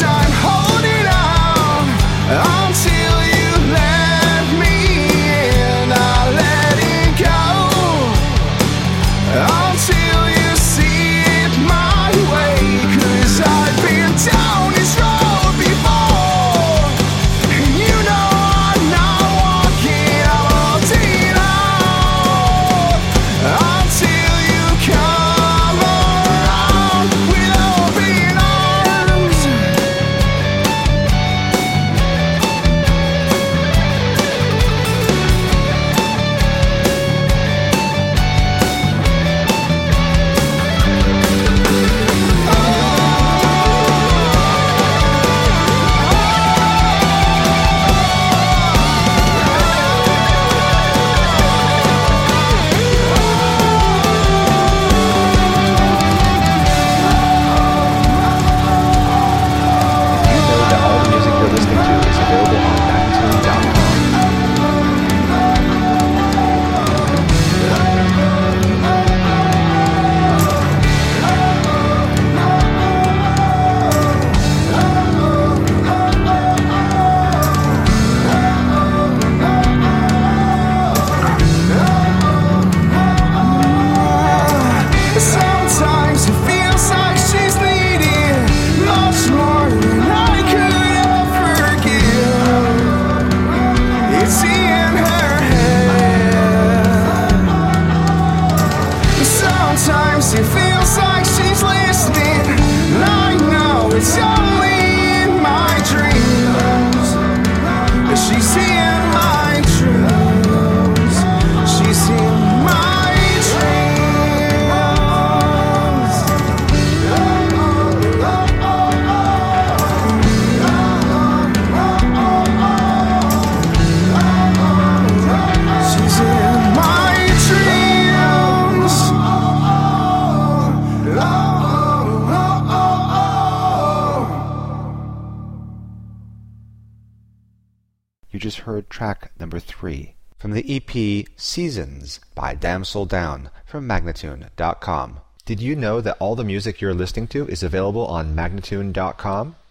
I'm holding on until you let me in. I'll let it go until you see it my way. 'Cause I've been down this road before, and you know I'm not walking. I'm holding on until you come around with open arms. You know that all the music you're listening to is available on Magnitude.com. Sometimes it feels like she's needing much more than I could ever give. It's in her head. Sometimes it feels like she's listening. I know it's only in my dreams. She's in my dreams. She's in my dreams. She's in my dreams. You just heard track number 3 from the EP Seasons by Damsel Down from Magnitude.com. Did you know that all the music you're listening to is available on Magnitude.com?